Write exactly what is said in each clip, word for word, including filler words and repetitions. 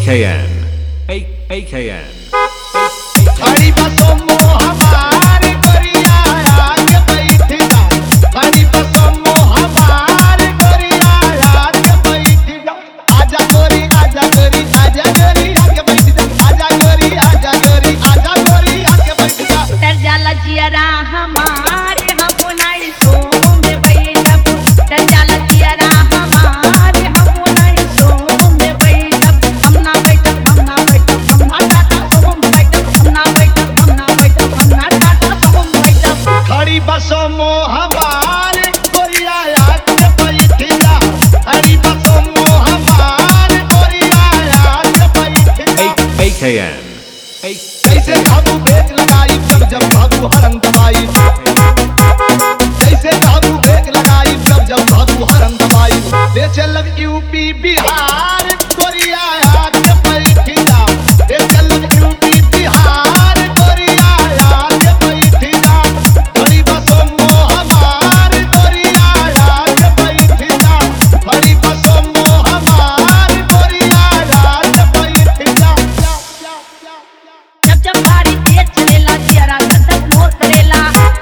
K N. A A K N. खड़ी बसों में हमारे गोरिया आके बैठी जा। खड़ी बसों में हमारे गोरिया आके बैठी जा। आजा गोरी आजा गोरी आजा गोरी आके बैठी जा। आजा गोरी आजा गोरी आजा गोरी आके बैठी जा। तर जाला जियरा हमारे हम नहीं सो में बैठब। तर जाला जियरा हमारे हम नहीं सो में बैठब। हम ना बैठब हम ना बैठब हम ना टाटा सो में बैठब। हम ना बैठब हम ना बैठब हम ना टाटा सो में बैठब। खड़ी बसों में हमारे गोरिया आके बैठी जा। खड़ी बसों में हमारे गोरिया आके बैठी जा। A K N. A जैसे काबू ब्रेक लगाई जब जब काबू हरम दबाई। जैसे काबू ब्रेक लगाई जब जब काबू हरम दबाई। ले चलब यूपी बिहार गोरिया आके बैठी जा। ले चलब यूपी बिहार गोरिया आके बैठी जा। खड़ी बसों में हमार गोरिया आके बैठी जा। खड़ी बसों में हमार गोरिया आके बैठी जा। जब जब गाड़ी तेज चलेला जियरा धक मोर करेला।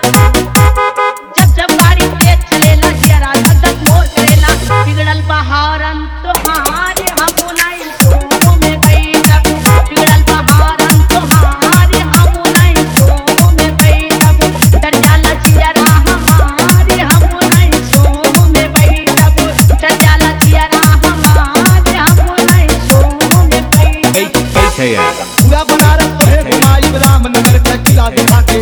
जब जब गाड़ी तेज चलेला जियरा धक मोर करेला। बिगड़ल बहारन तोहारे हम नहीं सो में बैठब। बिगड़ल बहारन तोहारे हम नहीं सो में बैठब। तर जाला जियरा हमारे हम नहीं सो में बैठब। तर जाला जियरा हमारे हम नहीं सो में A बैठब। A K N. पूरा बनारस तोहे घुमाई रामनगर का किला दिखा के।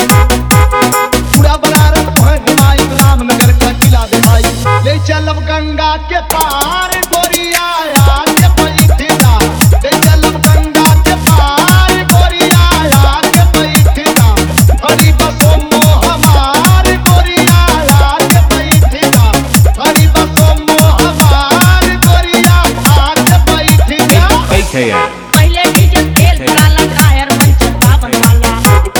पूरा बनारस तोहे घुमाई रामनगर का किला दिखाई। ले चलब गंगा के पार गोरिया आके बैठी जा। ले चलब गंगा के पार गोरिया आके बैठी जा। खड़ी बसों में हमार गोरिया आके बैठी जा। खड़ी बसों में हमार गोरिया आके बैठी जा। A K N. पहले डीजल तेल भराला टायर पंचर बाबन वाला।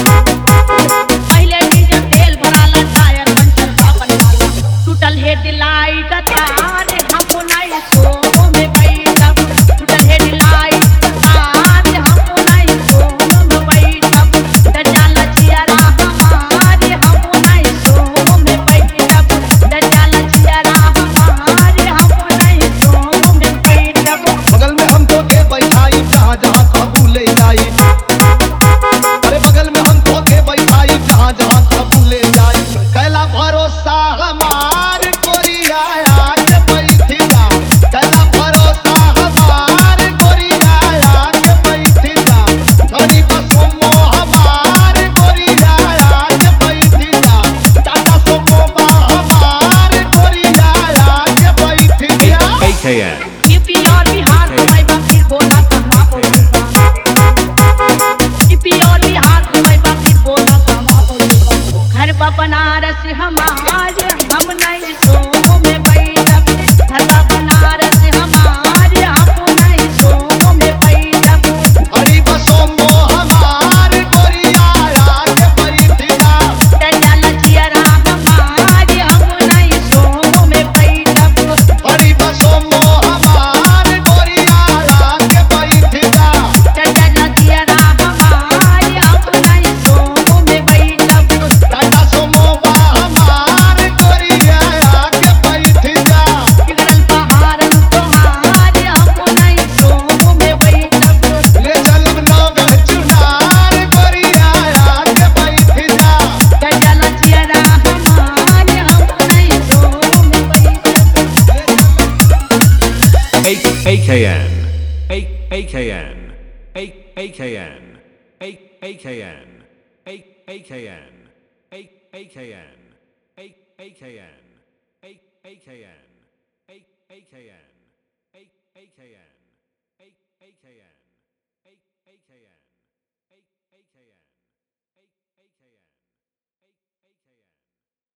पहले डीजल तेल भराला टायर पंचर बाबन वाला। टूटल हेडलाइट तारे हम नहीं सो में बैठब। टूटल हेडलाइट तारे हम नहीं सो में बैठब। तर जाला जियरा हमारे हम नहीं सो में बैठब। तर जाला जियरा हमारे हम नहीं सो में बैठब। बगल में हम तो के बैठाई जहाँ जहाँ काबू ले जाई। अरे बगल में हम तो के बैठाई जहाँ जहाँ काबू ले जाई। कैला भरोसा हमार गोरिया आके बैठी जा। कैला भरोसा हमार गोरिया आके बैठी जा। खड़ी बसों में हमार गोरिया आके बैठी जा। टाटा सुमो हमार गोरिया आके बैठी जा। A K N. यूपी और बिहार घुमाई बा फिर बोला कहाँ बोलूँगा। यूपी और बिहार घुमाई बा फिर बोला कहाँ बोलूँगा। घर बा बनारस हमारे हम नहीं सो में बैठब। घर बा बनारस हमारे हम नहीं सो में बैठब। खड़ी बसों में हमार गोरिया आके बैठी जा। तर जाला जियरा हमारे हम नहीं सो में बैठब। खड़ी बसों में हमार गोरिया आके बैठी जा। तर जाला जियरा हमारे हम नहीं सो में बैठब। टाटा सुमो हमार गोरिया आके बैठी जा। बिगड़ल बहारन तोहारे हम नहीं सो में बैठब। ले चलब नौगढ़ चुनार गोरिया आके बैठी जा। तर जाला जियरा हमारे हम नहीं सो में बैठब। A A K N. A A K N. A A K N. A A K N. A A K N. A A K N. A A K N. A A K N. A A K N. A A K N. A A K N. A A K N.